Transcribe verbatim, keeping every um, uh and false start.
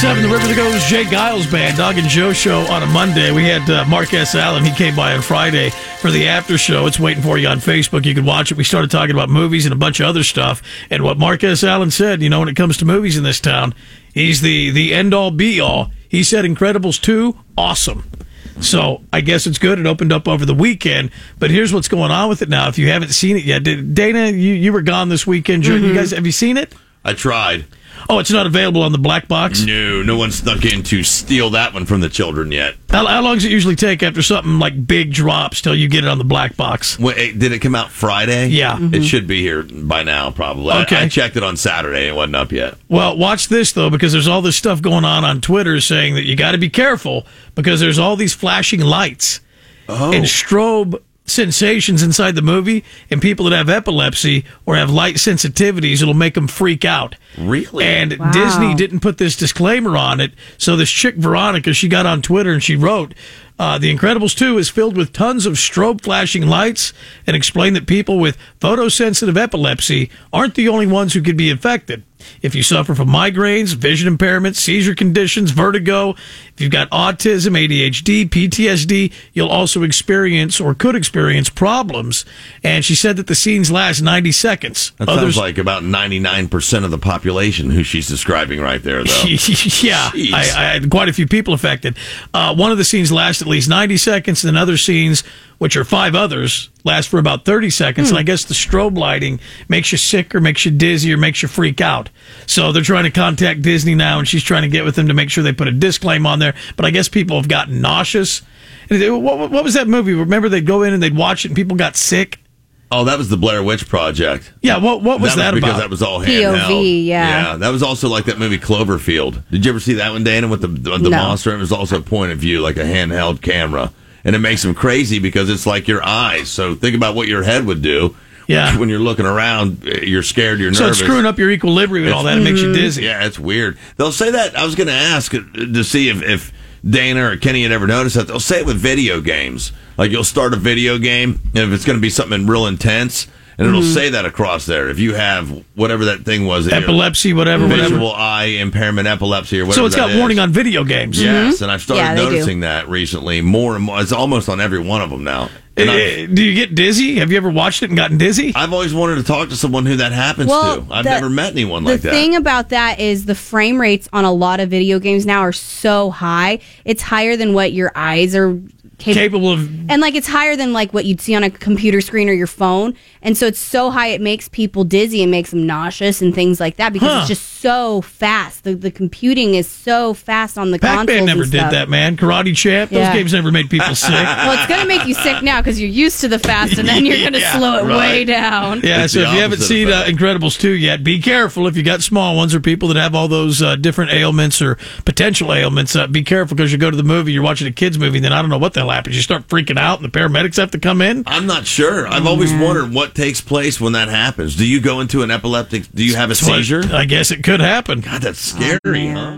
seven, the River That Goes, Jay Giles Band, Dog and Joe show on a Monday. We had uh, Mark S. Allen. He came by on Friday for the after show. It's waiting for you on Facebook. You can watch it. We started talking about movies and a bunch of other stuff. And what Mark S. Allen said, you know, when it comes to movies in this town, he's the, the end-all, be-all. He said Incredibles two, awesome. So I guess it's good. It opened up over the weekend. But here's what's going on with it now. If you haven't seen it yet, did, Dana, you, you were gone this weekend. Mm-hmm. You guys, have you seen it? I tried. Oh, it's not available on the black box? No, no one snuck in to steal that one from the children yet. How, how long does it usually take after something like big drops till you get it on the black box? Wait, did it come out Friday? Yeah. Mm-hmm. It should be here by now, probably. Okay. I, I checked it on Saturday. It wasn't up yet. Well, watch this, though, because there's all this stuff going on on Twitter saying that you got to be careful because there's all these flashing lights oh. and strobe sensations inside the movie, and people that have epilepsy or have light sensitivities, it'll make them freak out. Really? And wow. Disney didn't put this disclaimer on it, so this chick Veronica, she got on Twitter and she wrote, uh, The Incredibles two is filled with tons of strobe flashing lights, and explained that people with photosensitive epilepsy aren't the only ones who could be affected. If you suffer from migraines, vision impairment, seizure conditions, vertigo, if you've got autism, A D H D, P T S D, you'll also experience or could experience problems. And she said that the scenes last ninety seconds. That Others, sounds like about ninety-nine percent of the population who she's describing right there, though. yeah, I, I had quite a few people affected. Uh, one of the scenes lasts at least ninety seconds, and other scenes, which are five others, last for about thirty seconds. Hmm. And I guess the strobe lighting makes you sick or makes you dizzy or makes you freak out. So they're trying to contact Disney now, and she's trying to get with them to make sure they put a disclaimer on there. But I guess people have gotten nauseous. What, what was that movie? Remember they'd go in and they'd watch it and people got sick? Oh, that was the Blair Witch Project. Yeah, what what was that, that was because about? that was all handheld. P O V, yeah. Yeah, that was also like that movie Cloverfield. Did you ever see that one, Dana, with the, the, the No. monster? It was also a point of view, like a handheld camera. And it makes them crazy because it's like your eyes. So think about what your head would do. Yeah. When you're looking around, you're scared, you're nervous. So it's screwing up your equilibrium and all that. It makes you dizzy. Yeah, it's weird. They'll say that. I was going to ask to see if, if Dana or Kenny had ever noticed that. They'll say it with video games. Like you'll start a video game, and if it's going to be something real intense, and it'll Mm-hmm. say that across there. If you have whatever that thing was. Epilepsy, whatever, Visual whatever. eye impairment, epilepsy, or whatever So it's got that warning is. on video games. Yes, and I've started Yeah, they do. noticing that recently more and more. It's almost on every one of them now. And Uh, I've, do you get dizzy? Have you ever watched it and gotten dizzy? I've always wanted to talk to someone who that happens Well, to. I've the- never met anyone The like that. thing about that is the frame rates on a lot of video games now are so high. It's higher than what your eyes are capable Capable of... And like it's higher than like what you'd see on a computer screen or your phone. And so it's so high it makes people dizzy and makes them nauseous and things like that because Huh. it's just so fast. The the computing is so fast on the consoles. Pac-Man never and did stuff. that, man. Karate Champ, those Yeah. games never made people sick. Well, it's going to make you sick now because you're used to the fast and then you're going to Yeah, slow it right. way down. Yeah, It's so the if you haven't opposite seen uh, effect. Incredibles two yet, be careful if you got small ones or people that have all those uh, different ailments or potential ailments. Uh, be careful because you go to the movie, you're watching a kid's movie, and then I don't know what the hell happens. You start freaking out and the paramedics have to come in. I'm not sure. I've always wondered what takes place when that happens. Do you go into an epileptic? Do you have a That's what- seizure? I guess it could happen. God, that's scary, huh?